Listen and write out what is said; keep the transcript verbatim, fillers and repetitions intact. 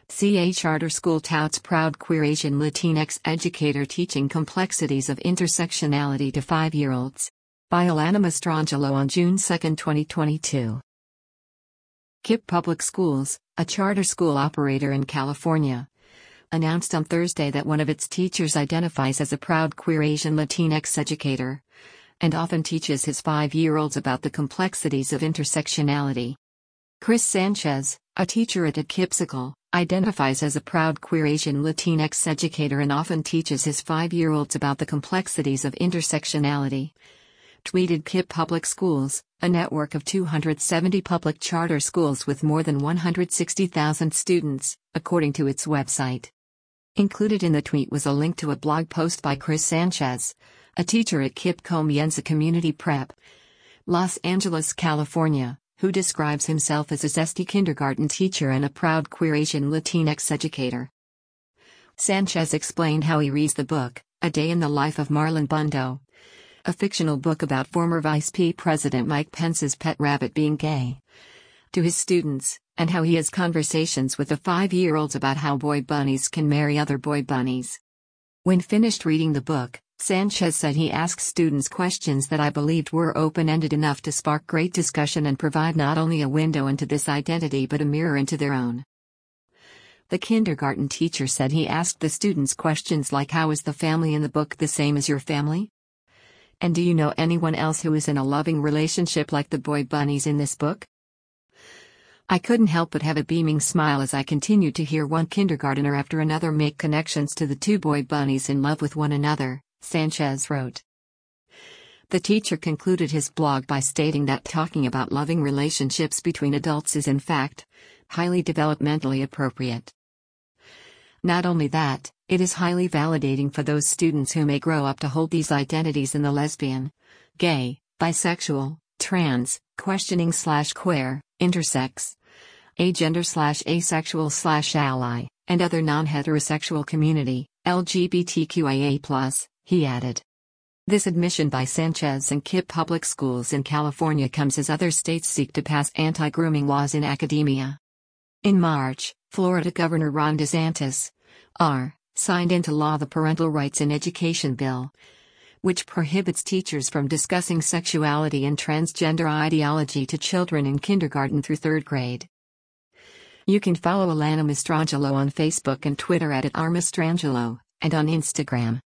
C A charter school touts proud queer Asian Latinx educator teaching complexities of intersectionality to five-year-olds. By Alana Mastrangelo on June second, twenty twenty-two. K I P Public Schools, a charter school operator in California, announced on Thursday that one of its teachers identifies as a proud queer Asian Latinx educator, and often teaches his five-year-olds about the complexities of intersectionality. Chris Sanchez, a teacher at Atkipsicle, identifies as a proud queer Asian Latinx educator and often teaches his five-year-olds about the complexities of intersectionality. Tweeted K I P Public Schools, a network of two hundred seventy public charter schools with more than one hundred sixty thousand students, according to its website. Included in the tweet was a link to a blog post by Chris Sanchez, a teacher at K I P Comienza Community Prep, Los Angeles, California, who describes himself as a zesty kindergarten teacher and a proud queer Asian Latinx educator. Sanchez explained how he reads the book, A Day in the Life of Marlon Bundo, a fictional book about former Vice President Mike Pence's pet rabbit being gay, to his students, and how he has conversations with the five-year-olds about how boy bunnies can marry other boy bunnies. When finished reading the book, Sanchez said he asked students questions that I believed were open-ended enough to spark great discussion and provide not only a window into this identity but a mirror into their own. The kindergarten teacher said he asked the students questions like, how is the family in the book the same as your family? And do you know anyone else who is in a loving relationship like the boy bunnies in this book? I couldn't help but have a beaming smile as I continued to hear one kindergartner after another make connections to the two boy bunnies in love with one another, Sanchez wrote. The teacher concluded his blog by stating that talking about loving relationships between adults is in fact highly developmentally appropriate. Not only that, it is highly validating for those students who may grow up to hold these identities in the lesbian, gay, bisexual, trans, questioning slash queer, intersex, agender slash asexual slash ally, and other non-heterosexual community, L G B T Q I A plus, he added. This admission by Sanchez and K I P Public Schools in California comes as other states seek to pass anti-grooming laws in academia. In March, Florida Governor Ron DeSantis, R, signed into law the Parental Rights in Education bill, which prohibits teachers from discussing sexuality and transgender ideology to children in kindergarten through third grade. You can follow Alana Mastrangelo on Facebook and Twitter at, at r mastrangelo, and on Instagram